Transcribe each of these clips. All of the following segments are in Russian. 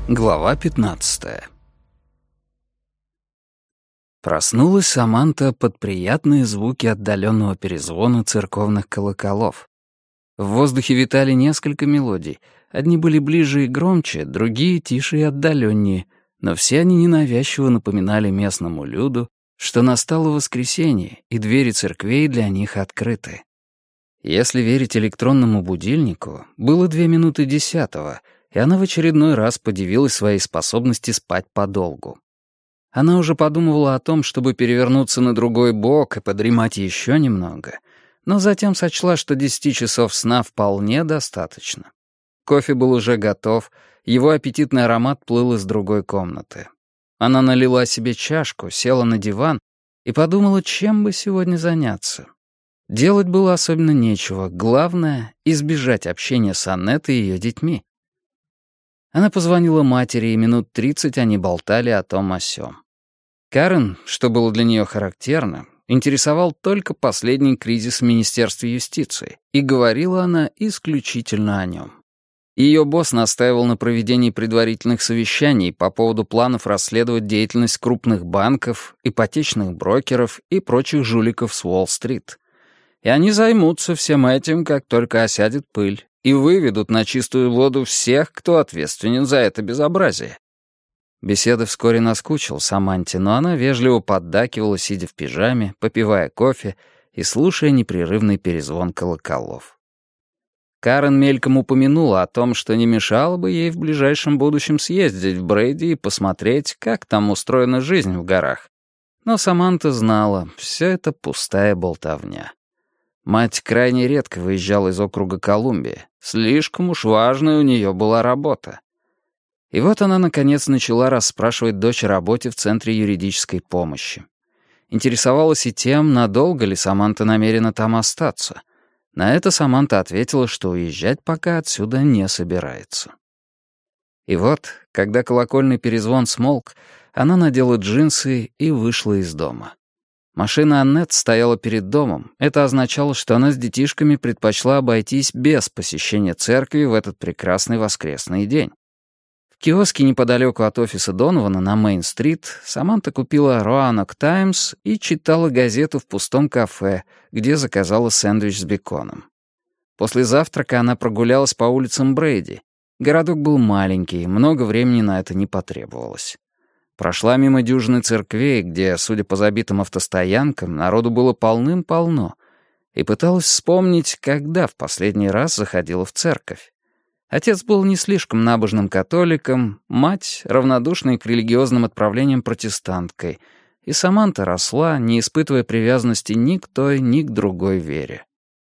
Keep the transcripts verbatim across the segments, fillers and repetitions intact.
Глава пятнадцатая. Проснулась Саманта под приятные звуки отдаленного перезвона церковных колоколов. В воздухе витали несколько мелодий. Одни были ближе и громче, другие тише и отдаленнее, но все они ненавязчиво напоминали местному люду, что настало воскресенье, и двери церквей для них открыты. Если верить электронному будильнику, было две минуты десятого, и она в очередной раз подивилась своей способности спать подолгу. Она уже подумывала о том, чтобы перевернуться на другой бок и подремать еще немного, но затем сочла, что десяти часов сна вполне достаточно. Кофе был уже готов, его аппетитный аромат плыл из другой комнаты. Она налила себе чашку, села на диван и подумала, чем бы сегодня заняться. Делать было особенно нечего, главное — избежать общения с Аннетой и ее детьми. Она позвонила матери, и минут тридцать они болтали о том о сём. Карен, что было для нее характерно, интересовал только последний кризис в Министерстве юстиции, и говорила она исключительно о нем. Ее босс настаивал на проведении предварительных совещаний по поводу планов расследовать деятельность крупных банков, ипотечных брокеров и прочих жуликов с Уолл-стрит. И они займутся всем этим, как только осядет пыль, и выведут на чистую воду всех, кто ответственен за это безобразие. Беседа вскоре наскучила Саманте, но она вежливо поддакивала, сидя в пижаме, попивая кофе и слушая непрерывный перезвон колоколов. Карен мельком упомянула о том, что не мешало бы ей в ближайшем будущем съездить в Брейди и посмотреть, как там устроена жизнь в горах. Но Саманта знала, все это пустая болтовня. Мать крайне редко выезжала из округа Колумбия. Слишком уж важная у нее была работа. И вот она, наконец, начала расспрашивать дочь о работе в Центре юридической помощи. Интересовалась и тем, надолго ли Саманта намерена там остаться. На это Саманта ответила, что уезжать пока отсюда не собирается. И вот, когда колокольный перезвон смолк, она надела джинсы и вышла из дома. Машина Аннет стояла перед домом. Это означало, что она с детишками предпочла обойтись без посещения церкви в этот прекрасный воскресный день. В киоске неподалеку от офиса Донована на Мейн-стрит Саманта купила «Роанок Таймс» и читала газету в пустом кафе, где заказала сэндвич с беконом. После завтрака она прогулялась по улицам Брейди. Городок был маленький, много времени на это не потребовалось. Прошла мимо дюжины церквей, где, судя по забитым автостоянкам, народу было полным-полно, и пыталась вспомнить, когда в последний раз заходила в церковь. Отец был не слишком набожным католиком, мать — равнодушной к религиозным отправлениям протестанткой, и Саманта росла, не испытывая привязанности ни к той, ни к другой вере.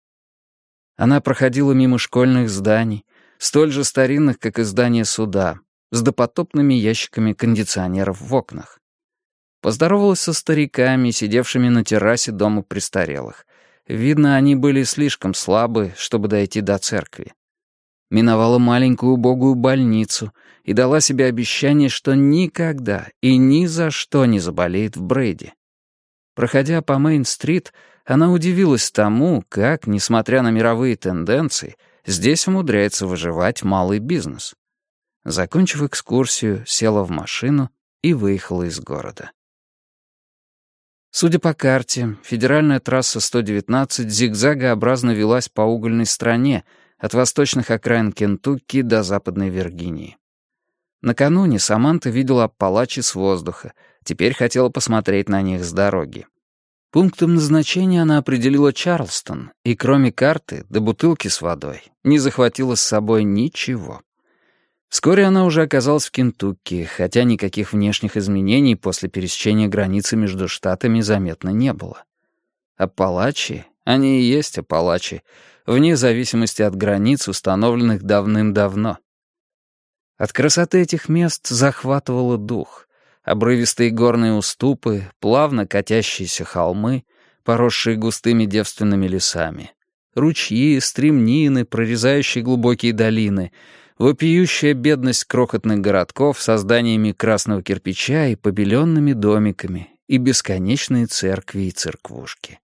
Она проходила мимо школьных зданий, столь же старинных, как и здание суда, с допотопными ящиками кондиционеров в окнах. Поздоровалась со стариками, сидевшими на террасе дома престарелых. Видно, они были слишком слабы, чтобы дойти до церкви. Миновала маленькую убогую больницу и дала себе обещание, что никогда и ни за что не заболеет в Брейди. Проходя по Мейн-стрит, она удивилась тому, как, несмотря на мировые тенденции, здесь умудряется выживать малый бизнес. Закончив экскурсию, села в машину и выехала из города. Судя по карте, федеральная трасса сто девятнадцать зигзагообразно велась по угольной стране от восточных окраин Кентукки до Западной Виргинии. Накануне Саманта видела Аппалачи с воздуха, теперь хотела посмотреть на них с дороги. Пунктом назначения она определила Чарльстон, и кроме карты до бутылки с водой не захватила с собой ничего. Вскоре она уже оказалась в Кентукки, хотя никаких внешних изменений после пересечения границы между штатами заметно не было. Аппалачи, они и есть Аппалачи, вне зависимости от границ, установленных давным-давно. От красоты этих мест захватывало дух. Обрывистые горные уступы, плавно катящиеся холмы, поросшие густыми девственными лесами, ручьи, стремнины, прорезающие глубокие долины — вопиющая бедность крохотных городков с зданиями красного кирпича и побеленными домиками, и бесконечные церкви и церквушки.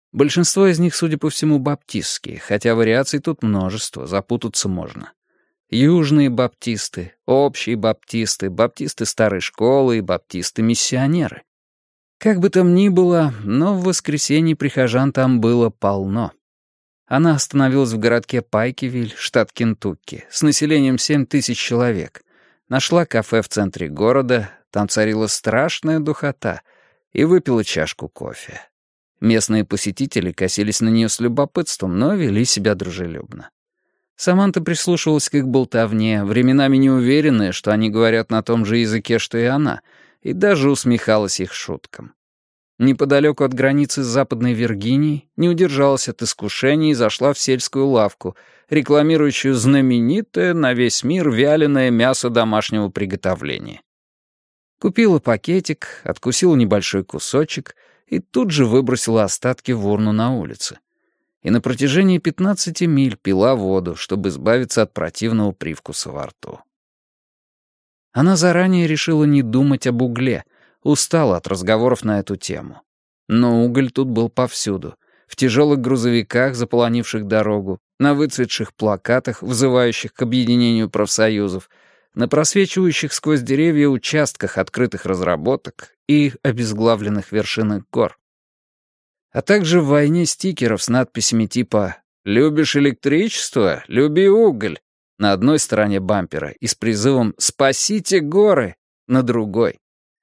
Большинство из них, судя по всему, баптистские, хотя вариаций тут множество, запутаться можно. Южные баптисты, общие баптисты, баптисты старой школы и баптисты-миссионеры. Как бы там ни было, но в воскресенье прихожан там было полно. Она остановилась в городке Пайкивиль, штат Кентукки, с населением семь тысяч человек. Нашла кафе в центре города, там царила страшная духота, и выпила чашку кофе. Местные посетители косились на нее с любопытством, но вели себя дружелюбно. Саманта прислушивалась к их болтовне, временами неуверенная, что они говорят на том же языке, что и она, и даже усмехалась их шуткам. Неподалеку от границы с Западной Виргинией не удержалась от искушений и зашла в сельскую лавку, рекламирующую знаменитое на весь мир вяленое мясо домашнего приготовления. Купила пакетик, откусила небольшой кусочек и тут же выбросила остатки в урну на улице. И на протяжении пятнадцати миль пила воду, чтобы избавиться от противного привкуса во рту. Она заранее решила не думать об угле, устала от разговоров на эту тему. Но уголь тут был повсюду. В тяжелых грузовиках, заполонивших дорогу, на выцветших плакатах, вызывающих к объединению профсоюзов, на просвечивающих сквозь деревья участках открытых разработок и обезглавленных вершинах гор. А также в войне стикеров с надписями типа «Любишь электричество? Люби уголь» на одной стороне бампера и с призывом «Спасите горы» на другой.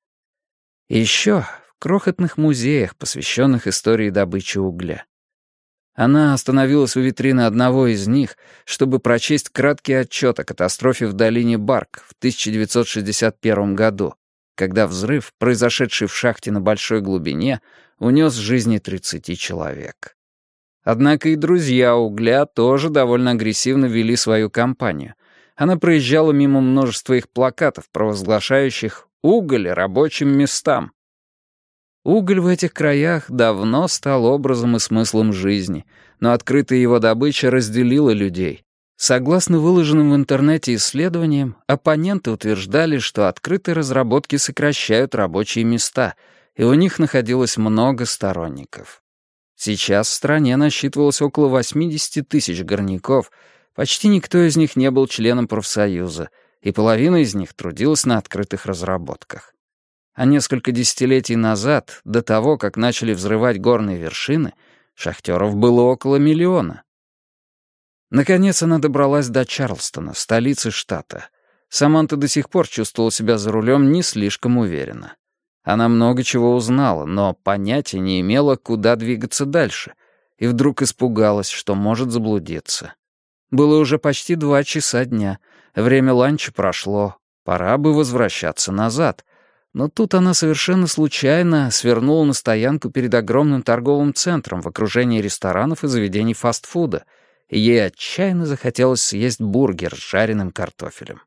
И еще в крохотных музеях, посвященных истории добычи угля. Она остановилась у витрины одного из них, чтобы прочесть краткий отчет о катастрофе в долине Барк в тысяча девятьсот шестьдесят первом году, когда взрыв, произошедший в шахте на большой глубине, унес жизни тридцати человек. Однако и друзья угля тоже довольно агрессивно вели свою кампанию. Она проезжала мимо множества их плакатов, провозглашающих «Уголь рабочим местам». Уголь в этих краях давно стал образом и смыслом жизни, но открытая его добыча разделила людей. Согласно выложенным в интернете исследованиям, оппоненты утверждали, что открытые разработки сокращают рабочие места, и у них находилось много сторонников. Сейчас в стране насчитывалось около восемьдесят тысяч горняков, почти никто из них не был членом профсоюза, и половина из них трудилась на открытых разработках. А несколько десятилетий назад, до того, как начали взрывать горные вершины, шахтеров было около миллиона. Наконец она добралась до Чарлстона, столицы штата. Саманта до сих пор чувствовала себя за рулем не слишком уверенно. Она много чего узнала, но понятия не имела, куда двигаться дальше, и вдруг испугалась, что может заблудиться. Было уже почти два часа дня, время ланча прошло, пора бы возвращаться назад. Но тут она совершенно случайно свернула на стоянку перед огромным торговым центром в окружении ресторанов и заведений фастфуда, и ей отчаянно захотелось съесть бургер с жареным картофелем.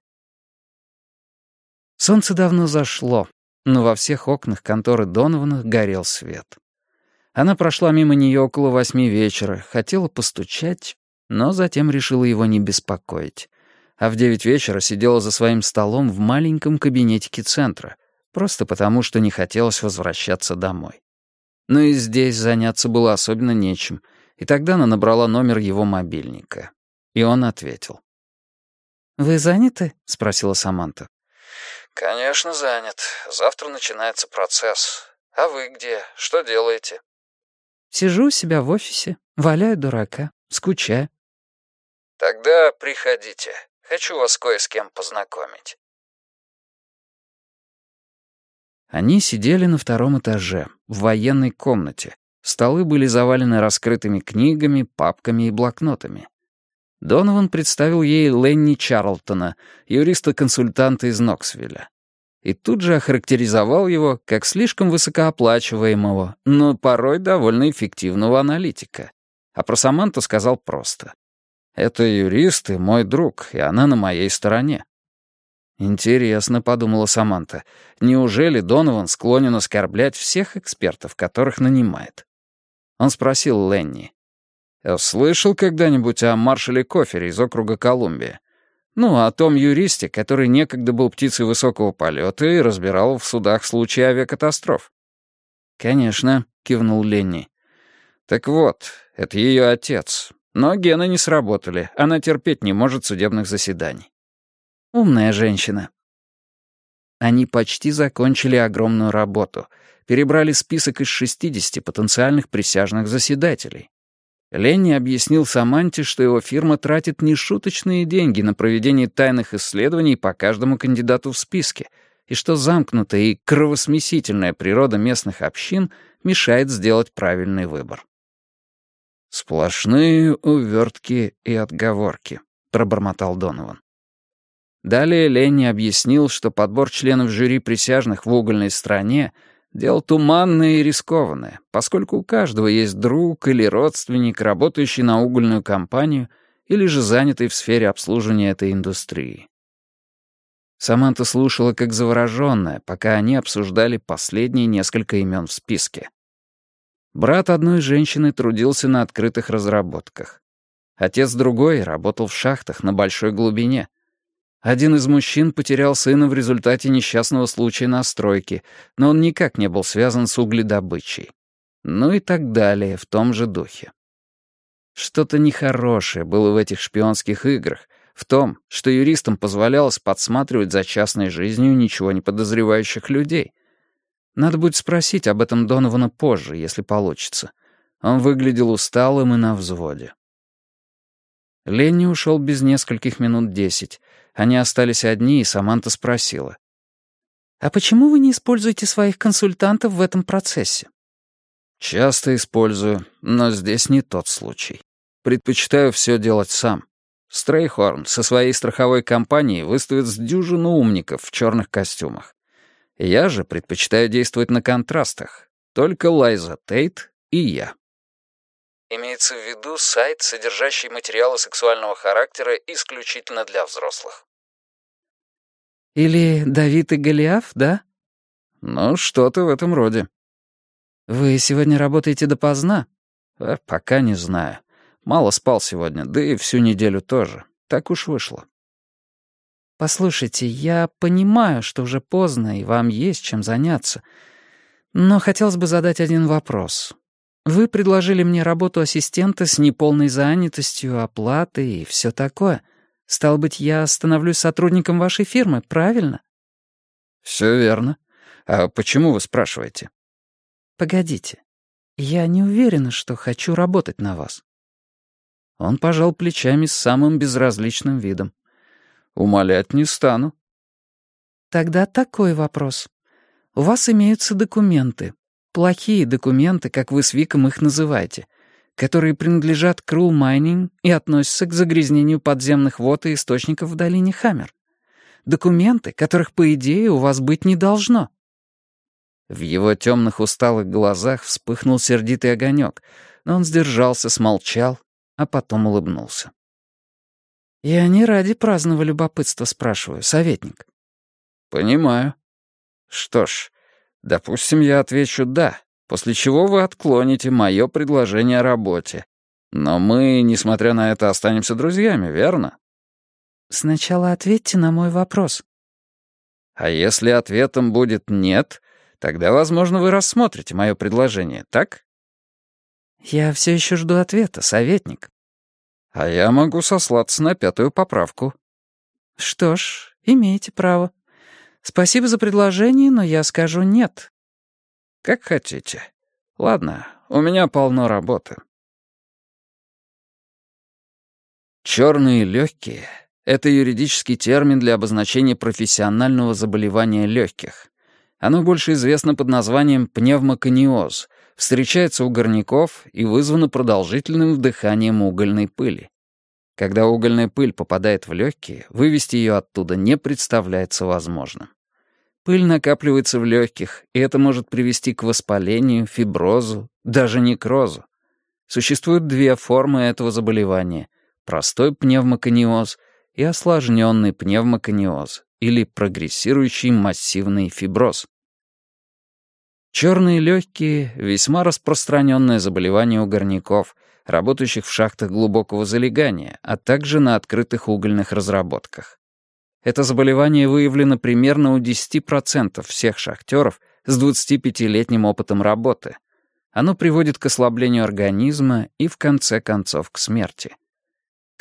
Солнце давно зашло, но во всех окнах конторы Донована горел свет. Она прошла мимо нее около восьми вечера, хотела постучать, но затем решила его не беспокоить. А в девять вечера сидела за своим столом в маленьком кабинетике центра, просто потому, что не хотелось возвращаться домой. Но и здесь заняться было особенно нечем, и тогда она набрала номер его мобильника. И он ответил. «Вы заняты?» — спросила Саманта. «Конечно, занят. Завтра начинается процесс. А вы где? Что делаете?» «Сижу у себя в офисе, валяю дурака, скучаю». «Тогда приходите. Хочу вас кое с кем познакомить». Они сидели на втором этаже, в военной комнате. Столы были завалены раскрытыми книгами, папками и блокнотами. Донован представил ей Ленни Чарлтона, юриста-консультанта из Ноксвилля. И тут же охарактеризовал его как слишком высокооплачиваемого, но порой довольно эффективного аналитика. А про Саманту сказал просто. «Это юрист и мой друг, и она на моей стороне». «Интересно», — подумала Саманта, — «неужели Донован склонен оскорблять всех экспертов, которых нанимает?» Он спросил Ленни. «Слышал когда-нибудь о маршале Кофере из округа Колумбия? Ну, о том юристе, который некогда был птицей высокого полета и разбирал в судах случаи авиакатастроф?» «Конечно», — кивнул Ленни. «Так вот, это ее отец. Но гены не сработали, она терпеть не может судебных заседаний. Умная женщина». Они почти закончили огромную работу, перебрали список из шестидесяти потенциальных присяжных заседателей. Ленни объяснил Саманте, что его фирма тратит нешуточные деньги на проведение тайных исследований по каждому кандидату в списке, и что замкнутая и кровосмесительная природа местных общин мешает сделать правильный выбор. «Сплошные увертки и отговорки», — пробормотал Донован. Далее Ленни объяснил, что подбор членов жюри присяжных в угольной стране — дело туманное и рискованное, поскольку у каждого есть друг или родственник, работающий на угольную компанию или же занятый в сфере обслуживания этой индустрии. Саманта слушала как завороженная, пока они обсуждали последние несколько имен в списке. Брат одной женщины трудился на открытых разработках. Отец другой работал в шахтах на большой глубине. Один из мужчин потерял сына в результате несчастного случая на стройке, но он никак не был связан с угледобычей. Ну и так далее, в том же духе. Что-то нехорошее было в этих шпионских играх, в том, что юристам позволялось подсматривать за частной жизнью ничего не подозревающих людей. Надо будет спросить об этом Донована позже, если получится. Он выглядел усталым и на взводе. Ленни ушел без нескольких минут десять. Они остались одни, и Саманта спросила. «А почему вы не используете своих консультантов в этом процессе?» «Часто использую, но здесь не тот случай. Предпочитаю все делать сам. Стрейхорн со своей страховой компанией выставит с дюжину умников в черных костюмах. Я же предпочитаю действовать на контрастах. Только Лайза Тейт и я». Имеется в виду сайт, содержащий материалы сексуального характера исключительно для взрослых. Или Давид и Голиаф, да? Ну, что-то в этом роде. Вы сегодня работаете допоздна? А, пока не знаю. Мало спал сегодня, да и всю неделю тоже. Так уж вышло. Послушайте, я понимаю, что уже поздно, и вам есть чем заняться. Но хотелось бы задать один вопрос. Вы предложили мне работу ассистента с неполной занятостью, оплатой и все такое. Стало быть, я становлюсь сотрудником вашей фирмы, правильно? Все верно. А почему вы спрашиваете? Погодите. Я не уверена, что хочу работать на вас. Он пожал плечами с самым безразличным видом. Умолять не стану. Тогда такой вопрос. У вас имеются документы. Плохие документы, как вы с Виком их называете, которые принадлежат Крул Майнинг и относятся к загрязнению подземных вод и источников в долине Хаммер. Документы, которых, по идее, у вас быть не должно. В его темных усталых глазах вспыхнул сердитый огонек, но он сдержался, смолчал, а потом улыбнулся. «Я не ради праздного любопытства спрашиваю, советник». «Понимаю. Что ж, допустим, я отвечу «да», после чего вы отклоните мое предложение о работе. Но мы, несмотря на это, останемся друзьями, верно?» «Сначала ответьте на мой вопрос». «А если ответом будет «нет», тогда, возможно, вы рассмотрите мое предложение, так?» «Я все еще жду ответа, советник». «А я могу сослаться на пятую поправку». «Что ж, имеете право. Спасибо за предложение, но я скажу «нет». «Как хотите. Ладно, у меня полно работы». Черные легкие — это юридический термин для обозначения профессионального заболевания легких. Оно больше известно под названием пневмокониоз, встречается у горняков и вызвано продолжительным вдыханием угольной пыли. Когда угольная пыль попадает в легкие, вывести ее оттуда не представляется возможным. Пыль накапливается в легких, и это может привести к воспалению, фиброзу, даже некрозу. Существуют две формы этого заболевания — простой пневмокониоз и осложненный пневмокониоз или прогрессирующий массивный фиброз. Черные легкие — весьма распространенное заболевание у горняков, работающих в шахтах глубокого залегания, а также на открытых угольных разработках. Это заболевание выявлено примерно у десяти процентов всех шахтеров с двадцатипятилетним опытом работы. Оно приводит к ослаблению организма и, в конце концов, к смерти.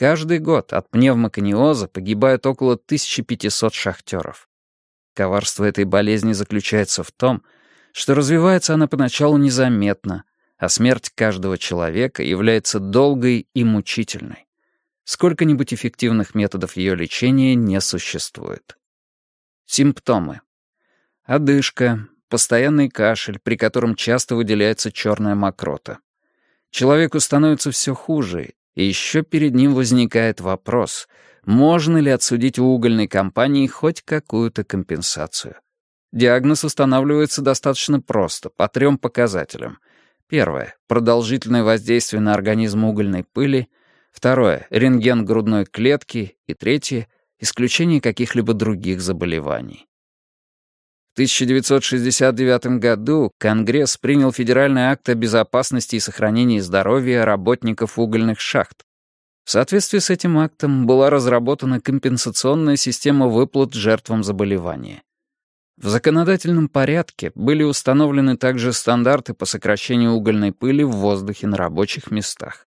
Каждый год от пневмокониоза погибают около тысячи пятисот шахтеров. Коварство этой болезни заключается в том, что развивается она поначалу незаметно, а смерть каждого человека является долгой и мучительной. Сколько-нибудь эффективных методов ее лечения не существует. Симптомы. Одышка, постоянный кашель, при котором часто выделяется черная мокрота. Человеку становится все хуже, и еще перед ним возникает вопрос, можно ли отсудить у угольной компании хоть какую-то компенсацию. Диагноз устанавливается достаточно просто, по трем показателям. Первое — продолжительное воздействие на организм угольной пыли. Второе — рентген грудной клетки. И третье — исключение каких-либо других заболеваний. В тысяча девятьсот шестьдесят девятом году Конгресс принял федеральный акт о безопасности и сохранении здоровья работников угольных шахт. В соответствии с этим актом была разработана компенсационная система выплат жертвам заболевания. В законодательном порядке были установлены также стандарты по сокращению угольной пыли в воздухе на рабочих местах.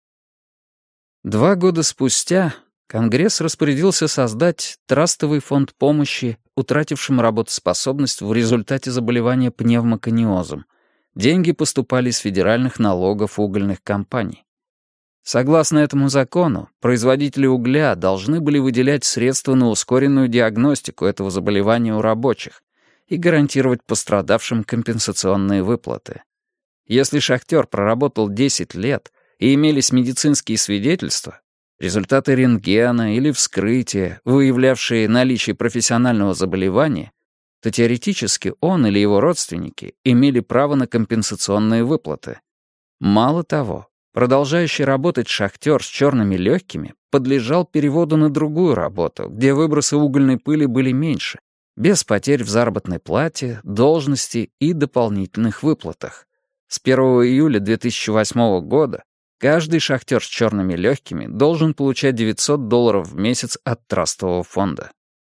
Два года спустя Конгресс распорядился создать трастовый фонд помощи утратившим работоспособность в результате заболевания пневмокониозом. Деньги поступали из федеральных налогов угольных компаний. Согласно этому закону, производители угля должны были выделять средства на ускоренную диагностику этого заболевания у рабочих и гарантировать пострадавшим компенсационные выплаты. Если шахтер проработал десять лет и имелись медицинские свидетельства, результаты рентгена или вскрытия, выявлявшие наличие профессионального заболевания, то теоретически он или его родственники имели право на компенсационные выплаты. Мало того, продолжающий работать шахтер с черными легкими подлежал переводу на другую работу, где выбросы угольной пыли были меньше, без потерь в заработной плате, должности и дополнительных выплатах. С первого июля две тысячи восьмого года каждый шахтер с черными легкими должен получать девятьсот долларов в месяц от трастового фонда.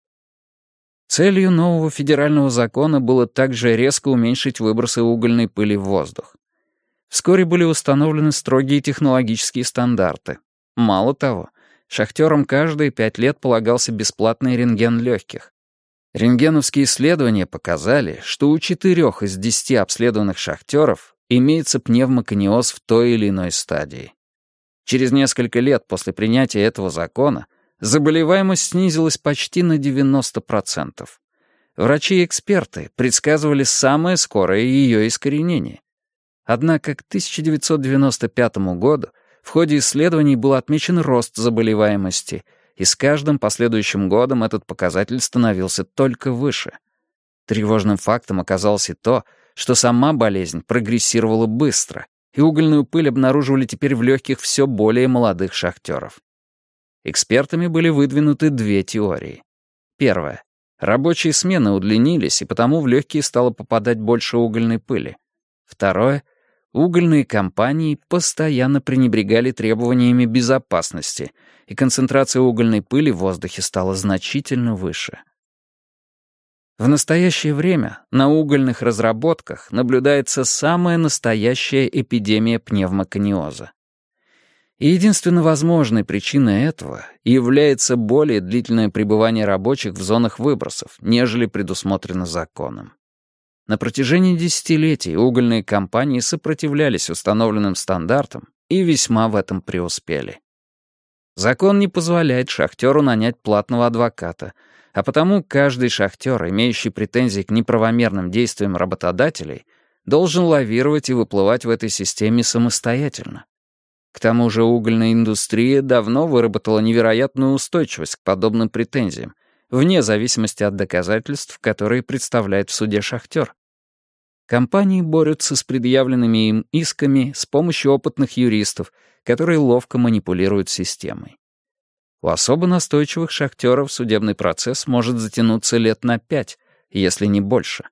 Целью нового федерального закона было также резко уменьшить выбросы угольной пыли в воздух. Вскоре были установлены строгие технологические стандарты. Мало того, шахтерам каждые пять лет полагался бесплатный рентген легких. Рентгеновские исследования показали, что у четырех из десяти обследованных шахтеров имеется пневмокониоз в той или иной стадии. Через несколько лет после принятия этого закона заболеваемость снизилась почти на девяносто процентов. Врачи и эксперты предсказывали самое скорое ее искоренение. Однако к тысяча девятьсот девяносто пятому году в ходе исследований был отмечен рост заболеваемости, и с каждым последующим годом этот показатель становился только выше. Тревожным фактом оказалось и то, что сама болезнь прогрессировала быстро, и угольную пыль обнаруживали теперь в легких все более молодых шахтеров. Экспертами были выдвинуты две теории. Первая. Рабочие смены удлинились, и потому в легкие стало попадать больше угольной пыли. Второе. Угольные компании постоянно пренебрегали требованиями безопасности, и концентрация угольной пыли в воздухе стала значительно выше. В настоящее время на угольных разработках наблюдается самая настоящая эпидемия пневмокониоза. И единственно возможной причиной этого является более длительное пребывание рабочих в зонах выбросов, нежели предусмотрено законом. На протяжении десятилетий угольные компании сопротивлялись установленным стандартам и весьма в этом преуспели. Закон не позволяет шахтеру нанять платного адвоката, а потому каждый шахтер, имеющий претензии к неправомерным действиям работодателей, должен лавировать и выплывать в этой системе самостоятельно. К тому же угольная индустрия давно выработала невероятную устойчивость к подобным претензиям, вне зависимости от доказательств, которые представляет в суде шахтер. Компании борются с предъявленными им исками с помощью опытных юристов, которые ловко манипулируют системой. У особо настойчивых шахтеров судебный процесс может затянуться лет на пять, если не больше.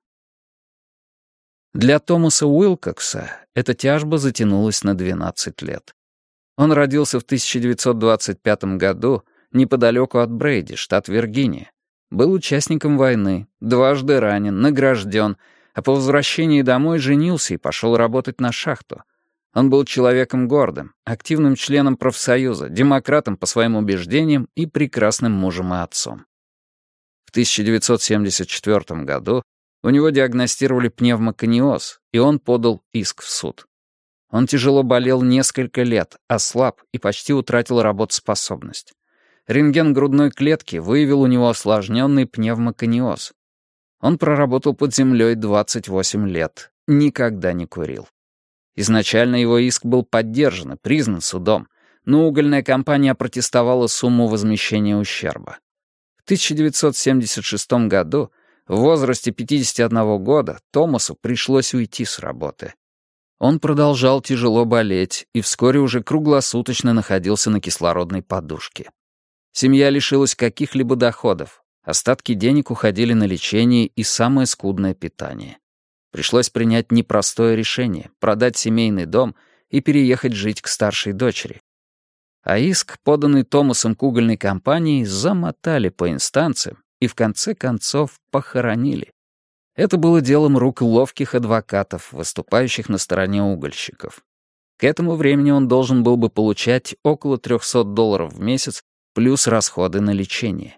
Для Томаса Уилкокса эта тяжба затянулась на двенадцать лет. Он родился в тысяча девятьсот двадцать пятом году неподалеку от Брейди, штат Виргиния. Был участником войны, дважды ранен, награжден, а по возвращении домой женился и пошел работать на шахту. Он был человеком гордым, активным членом профсоюза, демократом по своим убеждениям и прекрасным мужем и отцом. В тысяча девятьсот семьдесят четвёртом году у него диагностировали пневмокониоз, и он подал иск в суд. Он тяжело болел несколько лет, ослаб и почти утратил работоспособность. Рентген грудной клетки выявил у него осложненный пневмокониоз. Он проработал под землей двадцать восемь лет, никогда не курил. Изначально его иск был поддержан и признан судом, но угольная компания опротестовала сумму возмещения ущерба. В тысяча девятьсот семьдесят шестом году, в возрасте пятидесяти одного года, Томасу пришлось уйти с работы. Он продолжал тяжело болеть и вскоре уже круглосуточно находился на кислородной подушке. Семья лишилась каких-либо доходов, остатки денег уходили на лечение и самое скудное питание. Пришлось принять непростое решение — продать семейный дом и переехать жить к старшей дочери. А иск, поданный Томасом к угольной компании, замотали по инстанциям и в конце концов похоронили. Это было делом рук ловких адвокатов, выступающих на стороне угольщиков. К этому времени он должен был бы получать около трехсот долларов в месяц плюс расходы на лечение.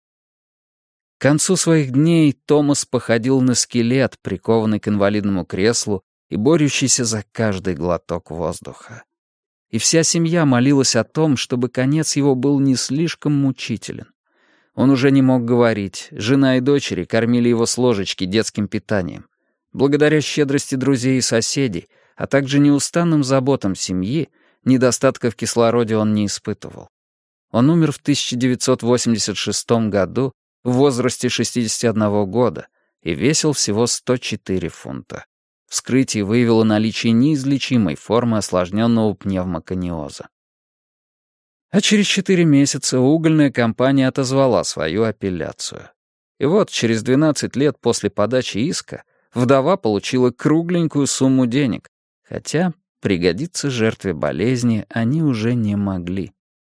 К концу своих дней Томас походил на скелет, прикованный к инвалидному креслу и борющийся за каждый глоток воздуха. И вся семья молилась о том, чтобы конец его был не слишком мучителен. Он уже не мог говорить, жена и дочери кормили его с ложечки детским питанием. Благодаря щедрости друзей и соседей, а также неустанным заботам семьи, недостатка в кислороде он не испытывал. Он умер в тысяча девятьсот восемьдесят шестом году в возрасте шестидесяти одного года и весил всего сто четыре фунта. Вскрытие выявило наличие неизлечимой формы осложненного пневмокониоза. А через четыре месяца угольная компания отозвала свою апелляцию. И вот через двенадцать лет после подачи иска вдова получила кругленькую сумму денег, хотя пригодиться жертве болезни они уже не могли.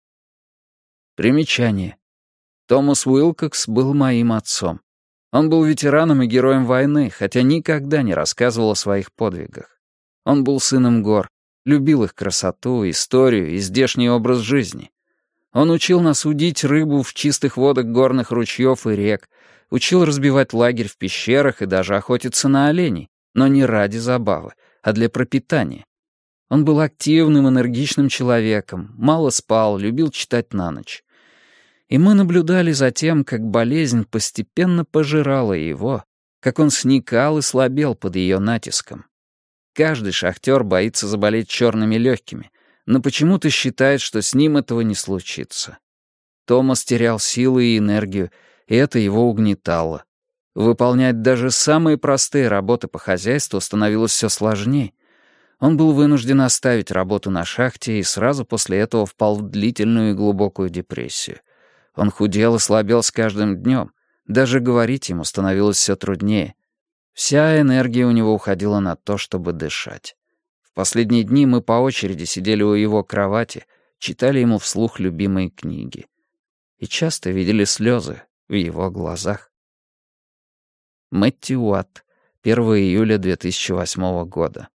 Примечание. Томас Уилкокс был моим отцом. Он был ветераном и героем войны, хотя никогда не рассказывал о своих подвигах. Он был сыном гор, любил их красоту, историю и здешний образ жизни. Он учил нас удить рыбу в чистых водах горных ручьев и рек, учил разбивать лагерь в пещерах и даже охотиться на оленей, но не ради забавы, а для пропитания. Он был активным, энергичным человеком, мало спал, любил читать на ночь. И мы наблюдали за тем, как болезнь постепенно пожирала его, как он сникал и слабел под ее натиском. Каждый шахтер боится заболеть черными легкими, но почему-то считает, что с ним этого не случится. Томас терял силы и энергию, и это его угнетало. Выполнять даже самые простые работы по хозяйству становилось все сложнее. Он был вынужден оставить работу на шахте и сразу после этого впал в длительную и глубокую депрессию. Он худел и слабел с каждым днем. Даже говорить ему становилось все труднее. Вся энергия у него уходила на то, чтобы дышать. В последние дни мы по очереди сидели у его кровати, читали ему вслух любимые книги. И часто видели слезы в его глазах. Мэтью Уатт, первого июля две тысячи восьмого года.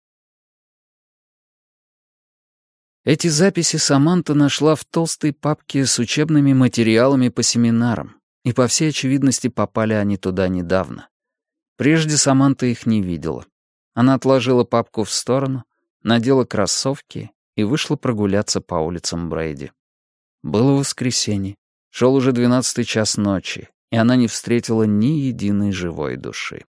Эти записи Саманта нашла в толстой папке с учебными материалами по семинарам, и, по всей очевидности, попали они туда недавно. Прежде Саманта их не видела. Она отложила папку в сторону, надела кроссовки и вышла прогуляться по улицам Брейди. Было воскресенье, шел уже двенадцатый час ночи, и она не встретила ни единой живой души.